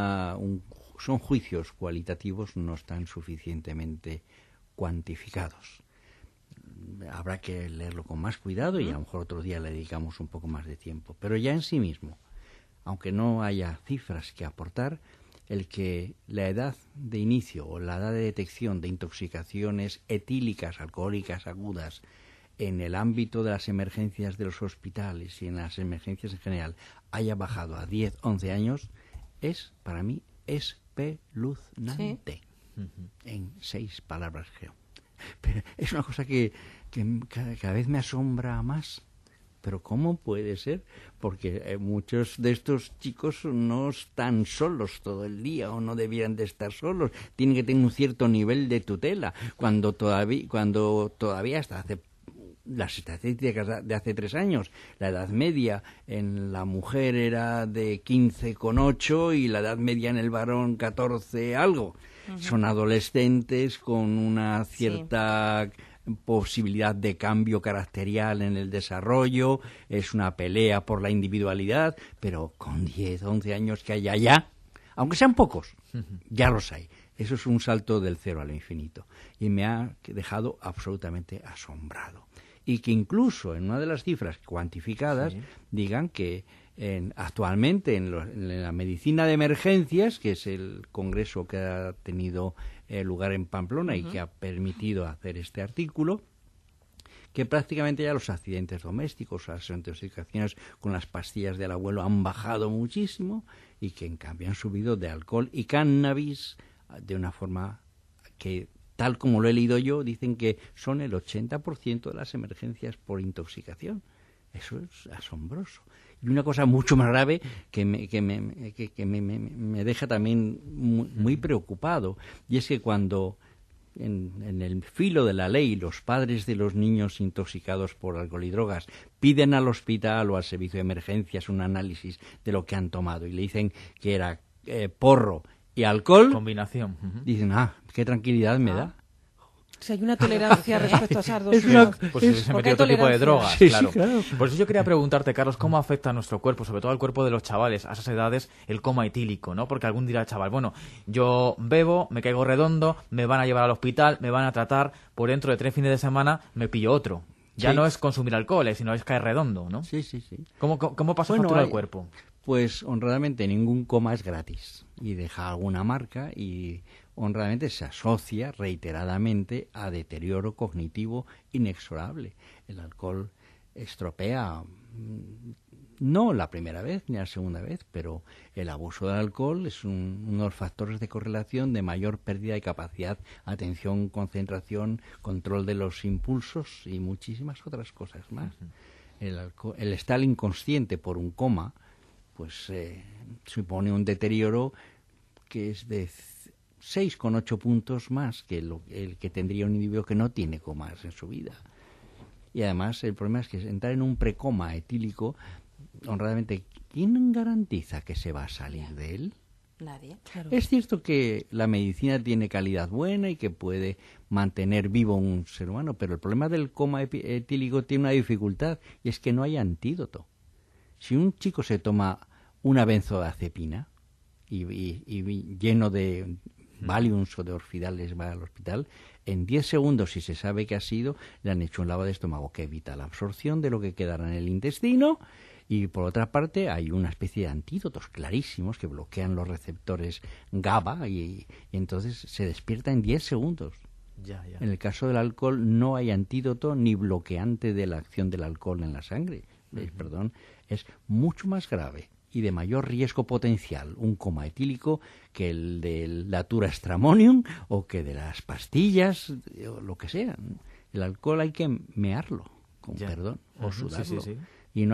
son juicios cualitativos, no están suficientemente cuantificados. Habrá que leerlo con más cuidado y a lo mejor otro día le dedicamos un poco más de tiempo. Pero ya en sí mismo, aunque no haya cifras que aportar, el que la edad de inicio o la edad de detección de intoxicaciones etílicas, alcohólicas agudas, en el ámbito de las emergencias de los hospitales y en las emergencias en general haya bajado a 10, 11 años, es, para mí, espeluznante. En 6 palabras, creo. Pero es una cosa que cada vez me asombra más. Pero ¿cómo puede ser? Porque muchos de estos chicos no están solos todo el día o no debieran de estar solos. Tienen que tener un cierto nivel de tutela. Cuando todavía hasta hace las estadísticas de hace 3 años, la edad media en la mujer era de 15,8 y la edad media en el varón 14 algo. Son adolescentes con una cierta posibilidad de cambio caracterial en el desarrollo, es una pelea por la individualidad, pero con 10, 11 años que haya ya, aunque sean pocos, ya los hay. Eso es un salto del cero al infinito y me ha dejado absolutamente asombrado. Y que incluso en una de las cifras cuantificadas digan que actualmente en la medicina de emergencias, que es el congreso que ha tenido lugar en Pamplona y que ha permitido hacer este artículo, que prácticamente ya los accidentes domésticos, las intoxicaciones con las pastillas del abuelo han bajado muchísimo y que en cambio han subido de alcohol y cannabis de una forma que, tal como lo he leído yo, dicen que son el 80% de las emergencias por intoxicación. Eso es asombroso. Y una cosa mucho más grave que me deja también muy preocupado, y es que cuando en el filo de la ley los padres de los niños intoxicados por alcohol y drogas piden al hospital o al servicio de emergencias un análisis de lo que han tomado y le dicen que era porro y alcohol, combinación, dicen, qué tranquilidad me da. Si hay una tolerancia respecto a esas dos pues si se metió otro tipo de drogas, sí, claro. Sí, claro. Por eso yo quería preguntarte, Carlos, ¿cómo afecta a nuestro cuerpo, sobre todo al cuerpo de los chavales, a esas edades, el coma etílico, ¿no? Porque algún dirá, chaval, bueno, yo bebo, me caigo redondo, me van a llevar al hospital, me van a tratar, por dentro de 3 fines de semana me pillo otro. Ya Sí. no es consumir alcohol, sino es caer redondo, ¿no? Sí. ¿Cómo pasa factura al cuerpo? Pues honradamente ningún coma es gratis y deja alguna marca y honradamente se asocia reiteradamente a deterioro cognitivo inexorable. El alcohol estropea, no la primera vez ni la segunda vez, pero el abuso del alcohol es uno de los factores de correlación de mayor pérdida de capacidad, atención, concentración, control de los impulsos y muchísimas otras cosas más. El estar inconsciente por un coma pues supone un deterioro que es de 6,8 puntos más que el que tendría un individuo que no tiene comas en su vida. Y además el problema es que entrar en un precoma etílico, honradamente, ¿quién garantiza que se va a salir de él? Nadie. Claro. Es cierto que la medicina tiene calidad buena y que puede mantener vivo un ser humano, pero el problema del coma etílico tiene una dificultad, y es que no hay antídoto. Si un chico se toma una benzodiazepina y lleno de Valiums o de Orfidales va al hospital, en 10 segundos, si se sabe que ha sido, le han hecho un lavado de estómago que evita la absorción de lo que quedará en el intestino, y por otra parte hay una especie de antídotos clarísimos que bloquean los receptores GABA y entonces se despierta en 10 segundos. Ya. En el caso del alcohol no hay antídoto ni bloqueante de la acción del alcohol en la sangre. Es mucho más grave y de mayor riesgo potencial un coma etílico que el del Datura Stramonium o que de las pastillas o lo que sea. El alcohol hay que mearlo, con perdón, o sudarlo. Sí. Y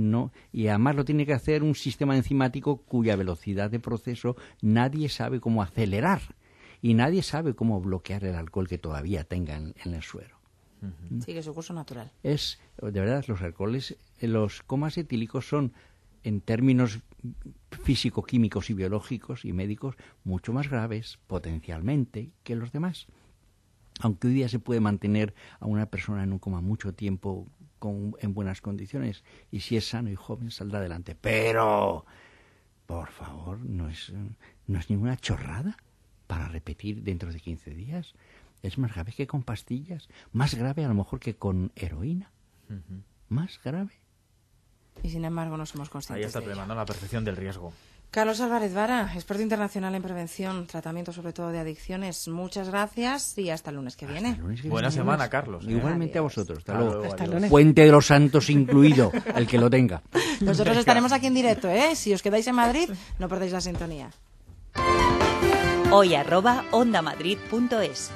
y además lo tiene que hacer un sistema enzimático cuya velocidad de proceso nadie sabe cómo acelerar y nadie sabe cómo bloquear el alcohol que todavía tenga en el suero. Sigue su curso natural. De verdad, los alcoholes, los comas etílicos son, en términos físico-químicos y biológicos y médicos, mucho más graves potencialmente que los demás. Aunque hoy día se puede mantener a una persona en un coma mucho tiempo en buenas condiciones, y si es sano y joven saldrá adelante. Pero, por favor, no es ninguna chorrada para repetir dentro de 15 días. Es más grave que con pastillas, más grave a lo mejor que con heroína, más grave. Y sin embargo no somos conscientes. Ahí está el problema, ¿no? La percepción del riesgo. Carlos Álvarez Vara, experto internacional en prevención, tratamiento sobre todo de adicciones. Muchas gracias y hasta el lunes que viene. Buena semana, Carlos. Igualmente a vosotros. Hasta luego. Hasta el lunes. Puente de los Santos incluido, el que lo tenga. Nosotros estaremos aquí en directo, ¿eh? Si os quedáis en Madrid, no perdéis la sintonía. hoy@ondamadrid.es.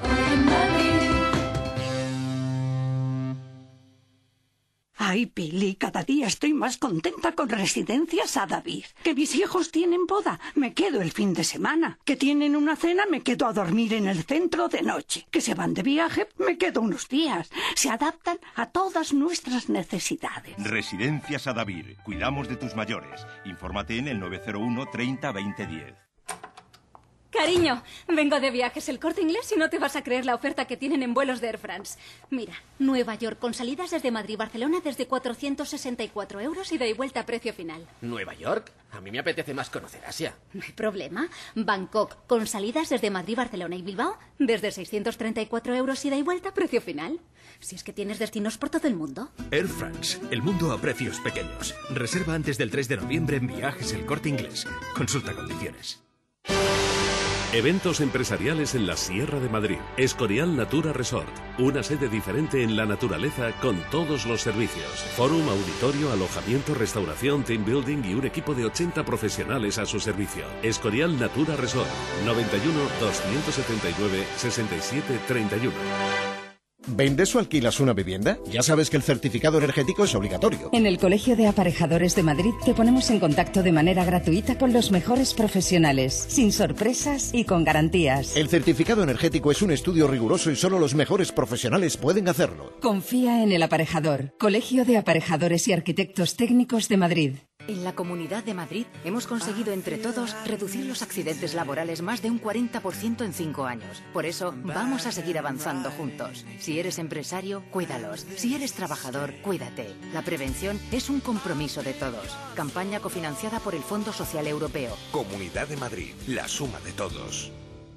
Ay, Pili, cada día estoy más contenta con Residencias Adavír. Que mis hijos tienen boda, me quedo el fin de semana. Que tienen una cena, me quedo a dormir en el centro de noche. Que se van de viaje, me quedo unos días. Se adaptan a todas nuestras necesidades. Residencias Adavír. Cuidamos de tus mayores. Infórmate en el 901 30 20 10. Cariño, vengo de Viajes El Corte Inglés y no te vas a creer la oferta que tienen en vuelos de Air France. Mira, Nueva York con salidas desde Madrid y Barcelona desde 464 € ida y vuelta a precio final. ¿Nueva York? A mí me apetece más conocer Asia. No hay problema. Bangkok con salidas desde Madrid, Barcelona y Bilbao desde 634 € ida y vuelta a precio final. Si es que tienes destinos por todo el mundo. Air France, el mundo a precios pequeños. Reserva antes del 3 de noviembre en Viajes El Corte Inglés. Consulta condiciones. Eventos empresariales en la Sierra de Madrid. Escorial Natura Resort. Una sede diferente en la naturaleza con todos los servicios. Fórum, auditorio, alojamiento, restauración, team building y un equipo de 80 profesionales a su servicio. Escorial Natura Resort. 91 279 67 31. ¿Vendes o alquilas una vivienda? Ya sabes que el certificado energético es obligatorio. En el Colegio de Aparejadores de Madrid te ponemos en contacto de manera gratuita con los mejores profesionales, sin sorpresas y con garantías. El certificado energético es un estudio riguroso y solo los mejores profesionales pueden hacerlo. Confía en el Aparejador, Colegio de Aparejadores y Arquitectos Técnicos de Madrid. En la Comunidad de Madrid hemos conseguido entre todos reducir los accidentes laborales más de un 40% en 5 años. Por eso vamos a seguir avanzando juntos. Si eres empresario, cuídalos. Si eres trabajador, cuídate. La prevención es un compromiso de todos. Campaña cofinanciada por el Fondo Social Europeo. Comunidad de Madrid, la suma de todos.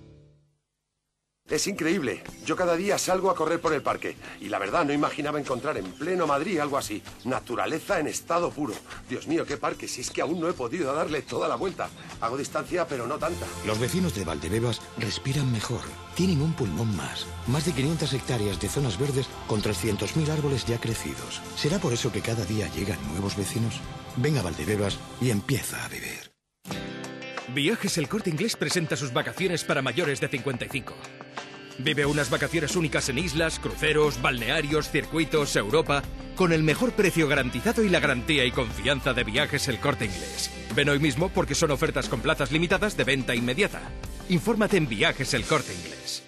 Es increíble. Yo cada día salgo a correr por el parque y la verdad no imaginaba encontrar en pleno Madrid algo así. Naturaleza en estado puro. Dios mío, qué parque, si es que aún no he podido darle toda la vuelta. Hago distancia, pero no tanta. Los vecinos de Valdebebas respiran mejor. Tienen un pulmón más. Más de 500 hectáreas de zonas verdes con 300.000 árboles ya crecidos. ¿Será por eso que cada día llegan nuevos vecinos? Ven a Valdebebas y empieza a vivir. Viajes El Corte Inglés presenta sus vacaciones para mayores de 55. Vive unas vacaciones únicas en islas, cruceros, balnearios, circuitos, Europa, con el mejor precio garantizado y la garantía y confianza de Viajes El Corte Inglés. Ven hoy mismo porque son ofertas con plazas limitadas de venta inmediata. Infórmate en Viajes El Corte Inglés.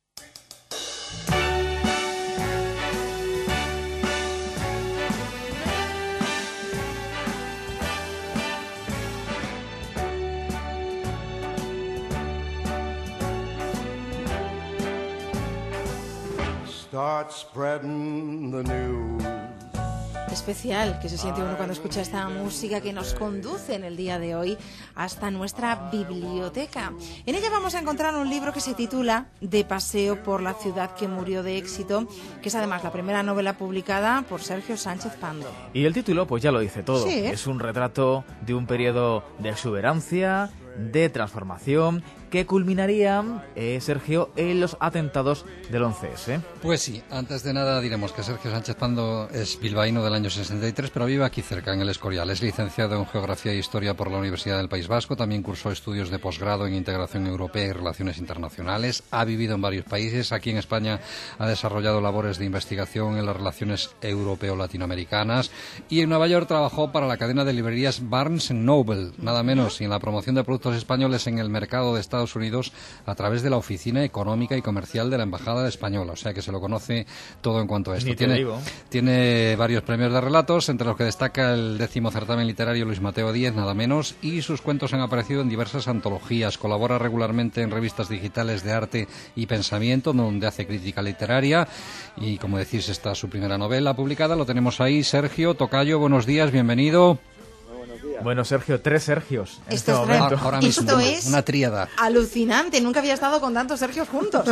Start spreading the news. Especial que se siente uno cuando escucha esta música que nos conduce en el día de hoy hasta nuestra biblioteca. En ella vamos a encontrar un libro que se titula De paseo por la ciudad que murió de éxito, que es además la primera novela publicada por Sergio Sánchez Pando. Y el título pues ya lo dice todo. Sí. Es un retrato de un periodo de exuberancia, de transformación, que culminaría, Sergio, en los atentados del 11S. Pues sí, antes de nada diremos que Sergio Sánchez Pando es bilbaíno del año 63, pero vive aquí cerca, en el Escorial. Es licenciado en Geografía e Historia por la Universidad del País Vasco, también cursó estudios de posgrado en Integración Europea y Relaciones Internacionales, ha vivido en varios países, aquí en España ha desarrollado labores de investigación en las relaciones europeo-latinoamericanas y en Nueva York trabajó para la cadena de librerías Barnes & Noble, nada menos, y en la promoción de productos españoles en el mercado de Estados Unidos a través de la Oficina Económica y Comercial de la Embajada Española, o sea que se lo conoce todo en cuanto a esto. Tiene varios premios de relatos, entre los que destaca el 10º certamen literario Luis Mateo Díez, nada menos, y sus cuentos han aparecido en diversas antologías. Colabora regularmente en revistas digitales de arte y pensamiento, donde hace crítica literaria, y como decís, esta es su primera novela publicada. Lo tenemos ahí. Sergio Tocayo, buenos días, bienvenido. Bueno, Sergio, 3 Sergios en Esto este es momento. Ahora mismo, Esto es una tríada. Alucinante, nunca había estado con tantos Sergios juntos.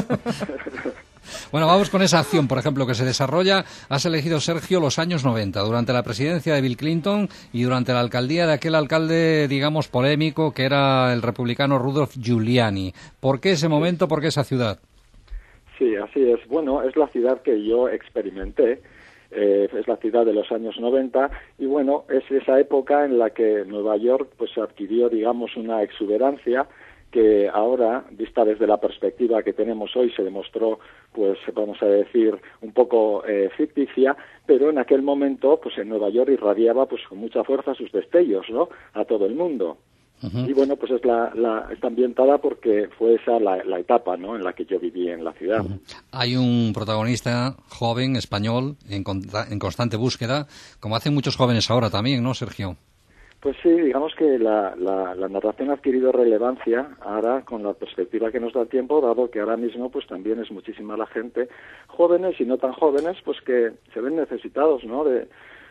Bueno, vamos con esa acción, por ejemplo, que se desarrolla. Has elegido, Sergio, los años 90, durante la presidencia de Bill Clinton y durante la alcaldía de aquel alcalde, digamos, polémico, que era el republicano Rudolph Giuliani. ¿Por qué ese momento, por qué esa ciudad? Sí, así es. Bueno, es la ciudad que yo experimenté. Es la ciudad de los años 90 y bueno, es esa época en la que Nueva York pues adquirió, digamos, una exuberancia que ahora, vista desde la perspectiva que tenemos hoy, se demostró, pues vamos a decir, un poco ficticia, pero en aquel momento, pues en Nueva York irradiaba pues con mucha fuerza sus destellos, ¿no?, a todo el mundo. Y bueno, pues está ambientada porque fue esa la etapa, ¿no?, en la que yo viví en la ciudad. Hay un protagonista joven, español, en constante búsqueda, como hacen muchos jóvenes ahora también, ¿no, Sergio? Pues sí, digamos que la narración ha adquirido relevancia ahora con la perspectiva que nos da el tiempo, dado que ahora mismo pues también es muchísima la gente, jóvenes y no tan jóvenes, pues que se ven necesitados, ¿no?, de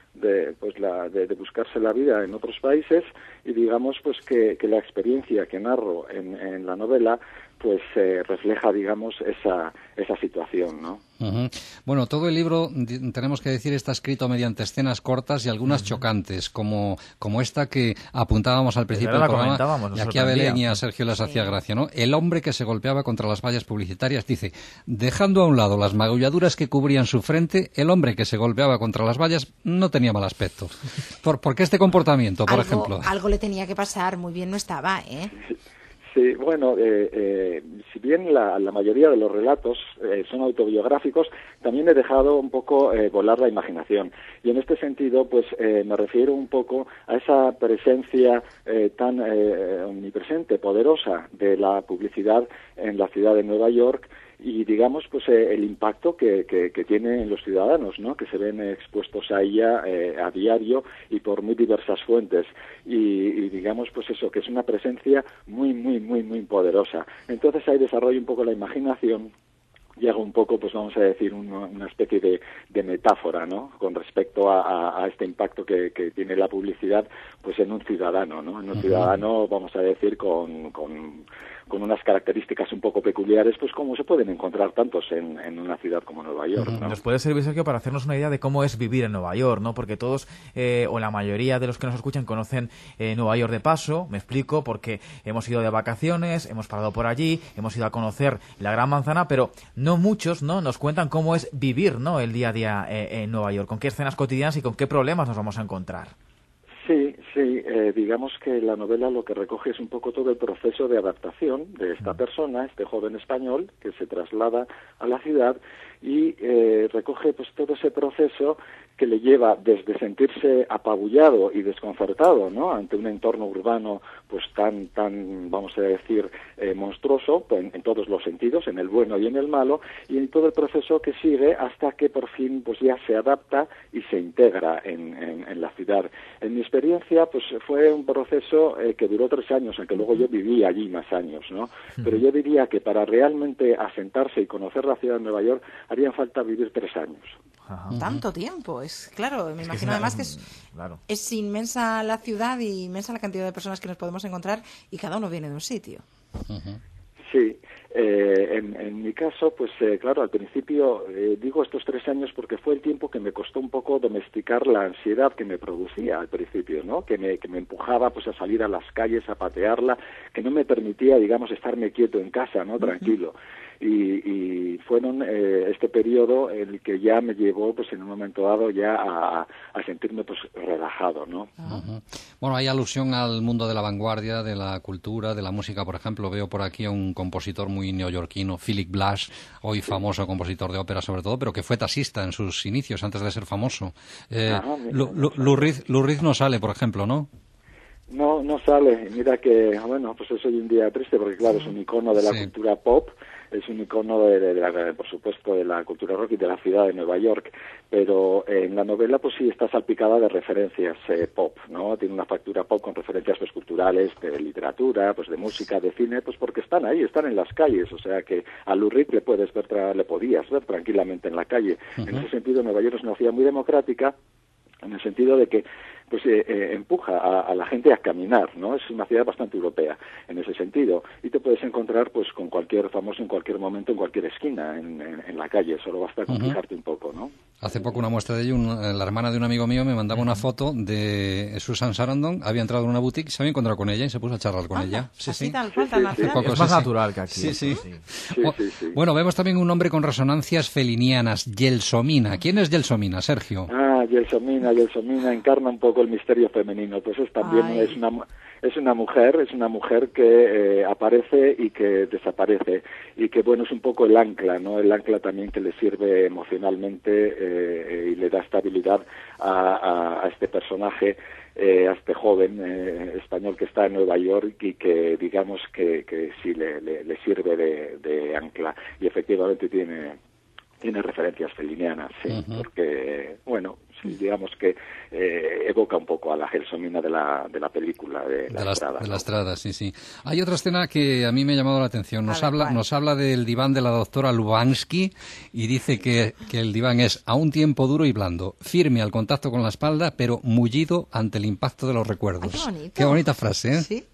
buscarse la vida en otros países, y digamos pues que la experiencia que narro en la novela pues refleja, digamos, esa situación, ¿no? Bueno, todo el libro, tenemos que decir, está escrito mediante escenas cortas y algunas chocantes, como esta que apuntábamos al principio del programa, y aquí a Belén y a Sergio les hacía gracia, ¿no? El hombre que se golpeaba contra las vallas publicitarias, dice, dejando a un lado las magulladuras que cubrían su frente, el hombre que se golpeaba contra las vallas no tenía mal aspecto. ¿Por qué este comportamiento, por ejemplo? Algo le tenía que pasar, muy bien no estaba, ¿eh? Sí, bueno, si bien la mayoría de los relatos son autobiográficos, también he dejado un poco volar la imaginación. Y en este sentido, pues me refiero un poco a esa presencia tan omnipresente, poderosa de la publicidad en la ciudad de Nueva York, y digamos pues el impacto que tiene en los ciudadanos, ¿no? Que se ven expuestos a ella a diario y por muy diversas fuentes, y digamos pues eso, que es una presencia muy poderosa. Entonces ahí desarrollo un poco la imaginación y hago un poco, pues vamos a decir, una especie de metáfora, ¿no? Con respecto a este impacto que tiene la publicidad, pues en un ciudadano, ¿no? En un ciudadano, vamos a decir, con unas características un poco peculiares, pues como se pueden encontrar tantos en una ciudad como Nueva York, ¿no? Nos puede servir, Sergio, para hacernos una idea de cómo es vivir en Nueva York, ¿no? Porque todos, o la mayoría de los que nos escuchan, conocen Nueva York de paso, me explico, porque hemos ido de vacaciones, hemos parado por allí, hemos ido a conocer la Gran Manzana, pero no muchos, ¿no? Nos cuentan cómo es vivir, ¿no? El día a día en Nueva York, con qué escenas cotidianas y con qué problemas nos vamos a encontrar. Sí, digamos que la novela lo que recoge es un poco todo el proceso de adaptación de esta persona, este joven español que se traslada a la ciudad, y recoge pues todo ese proceso que le lleva desde sentirse apabullado y desconcertado, ¿no? Ante un entorno urbano pues tan vamos a decir monstruoso en todos los sentidos, en el bueno y en el malo, y en todo el proceso que sigue hasta que por fin pues ya se adapta y se integra en la ciudad. En mi experiencia pues fue un proceso que duró 3 años, aunque luego yo viví allí más años, ¿no? Pero yo diría que para realmente asentarse y conocer la ciudad de Nueva York harían falta vivir 3 años. Tanto tiempo, claro, me imagino además que es inmensa la ciudad y inmensa la cantidad de personas que nos podemos encontrar, y cada uno viene de un sitio. Sí, en mi caso, pues claro, al principio digo estos 3 años porque fue el tiempo que me costó un poco domesticar la ansiedad que me producía al principio, ¿no? Que me empujaba pues a salir a las calles, a patearla, que no me permitía, digamos, estarme quieto en casa, ¿no? Tranquilo. Y fueron este periodo el que ya me llevó pues en un momento dado ya a sentirme pues relajado, ¿no? Bueno, hay alusión al mundo de la vanguardia, de la cultura, de la música, por ejemplo. Veo por aquí a un compositor muy neoyorquino, Philip Glass, hoy famoso compositor de ópera sobre todo, pero que fue taxista en sus inicios antes de ser famoso. Lou Reed no sale, por ejemplo, ¿no? No sale. Mira que, bueno, pues eso hoy un día triste porque claro, es un icono de la cultura pop, es un icono por supuesto, de la cultura rock y de la ciudad de Nueva York, pero en la novela pues sí está salpicada de referencias pop, ¿no? Tiene una factura pop con referencias pues culturales, de literatura, pues de música, de cine, pues porque están ahí, están en las calles, o sea que a Lou Reed le podías ver tranquilamente en la calle. En ese sentido Nueva York es una ciudad muy democrática, en el sentido de que pues empuja a la gente a caminar, ¿no? Es una ciudad bastante europea en ese sentido, y te puedes encontrar pues con cualquier famoso en cualquier momento, en cualquier esquina, en la calle, solo basta con fijarte un poco, ¿no? Hace poco una muestra de ello, la hermana de un amigo mío me mandaba una foto de Susan Sarandon, había entrado en una boutique, se había encontrado con ella y se puso a charlar con ella. Sí. Tal cual, tan natural. Es más natural que aquí. Sí. Bueno, vemos también un nombre con resonancias felinianas, Gelsomina. ¿Quién es Gelsomina, Sergio? Gelsomina encarna un poco el misterio femenino, pues también es una mujer que aparece y que desaparece, y que bueno, es un poco el ancla, ¿no? El ancla también que le sirve emocionalmente y le da estabilidad a este personaje, a este joven español que está en Nueva York y que digamos que sí le sirve de ancla, y efectivamente tiene referencias felinianas, sí, porque, bueno, sí, digamos que evoca un poco a la Gelsomina de la película de la Estrada. De la Estrada, sí. Hay otra escena que a mí me ha llamado la atención. Nos habla del diván de la doctora Lubansky y dice que el diván es a un tiempo duro y blando, firme al contacto con la espalda, pero mullido ante el impacto de los recuerdos. Ay, qué bonito. Qué bonita frase, ¿eh? Sí.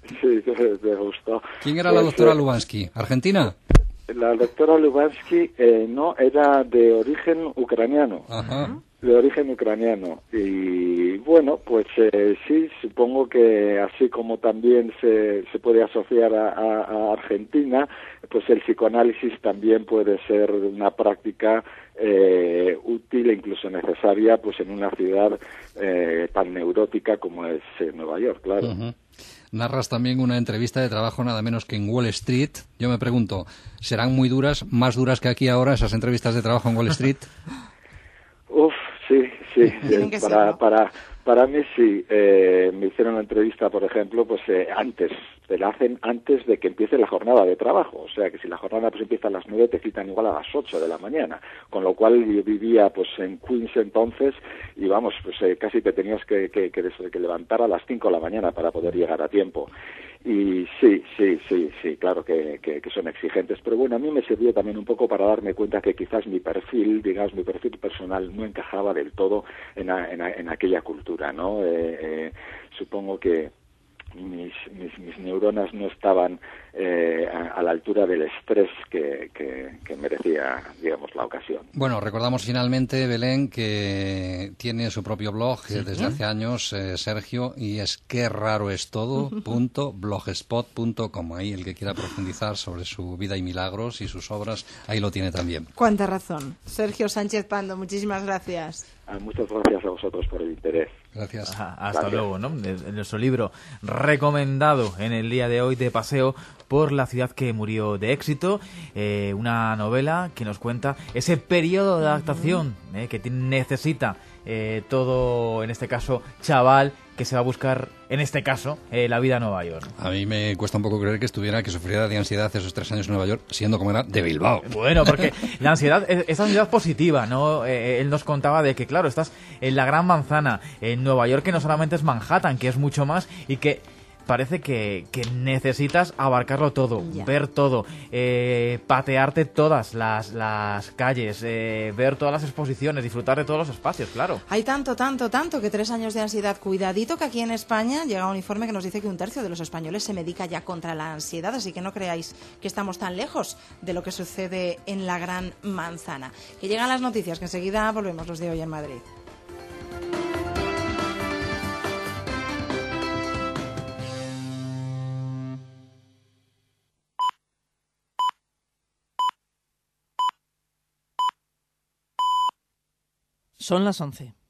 Sí, me gustó. ¿Quién era la doctora Lubansky? ¿Argentina? La doctora Lubansky no, era de origen ucraniano. Ajá. De origen ucraniano. Y bueno, pues sí, supongo que así como también se puede asociar a Argentina, pues el psicoanálisis también puede ser una práctica útil e incluso necesaria pues en una ciudad tan neurótica como es Nueva York, claro. Uh-huh. Narras también una entrevista de trabajo nada menos que en Wall Street. Yo me pregunto, ¿serán muy duras, más duras que aquí ahora esas entrevistas de trabajo en Wall Street? Uf, sí. Para mí sí. Me hicieron una entrevista, por ejemplo, pues antes, te la hacen antes de que empiece la jornada de trabajo. O sea, que si la jornada pues empieza a las 9, te citan igual a las 8 de la mañana. Con lo cual yo vivía pues en Queens entonces y vamos, pues casi te tenías que levantar a las 5 de la mañana para poder llegar a tiempo. Y sí, claro que son exigentes, pero bueno, a mí me sirvió también un poco para darme cuenta que quizás mi perfil, digamos, mi perfil personal no encajaba del todo en aquella cultura, ¿no? Supongo que mis neuronas no estaban a la altura del estrés que merecía, digamos, la ocasión. Bueno, recordamos finalmente, Belén, que tiene su propio blog desde hace años, Sergio, y es querraroestodo.blogspot.com. Ahí el que quiera profundizar sobre su vida y milagros y sus obras, ahí lo tiene también. Cuánta razón. Sergio Sánchez Pando, muchísimas gracias. Muchas gracias a vosotros por el interés. Gracias. Hasta luego, ¿no? En nuestro libro recomendado en el día de hoy de paseo por la ciudad que murió de éxito, una novela que nos cuenta ese periodo de adaptación que necesita todo, en este caso, chaval que se va a buscar, en este caso, la vida en Nueva York. A mí me cuesta un poco creer que sufriera de ansiedad esos 3 años en Nueva York, siendo como era de Bilbao. Bueno, porque la ansiedad es ansiedad positiva, ¿no? Él nos contaba de que, claro, estás en la Gran Manzana, en Nueva York, que no solamente es Manhattan, que es mucho más, y que parece que necesitas abarcarlo todo, ver todo, patearte todas las calles, ver todas las exposiciones, disfrutar de todos los espacios, claro. Hay tanto que 3 años de ansiedad. Cuidadito que aquí en España llega un informe que nos dice que 1/3 de los españoles se medica ya contra la ansiedad, así que no creáis que estamos tan lejos de lo que sucede en la Gran Manzana. Que llegan las noticias, que enseguida volvemos los de Hoy en Madrid. Son las 11.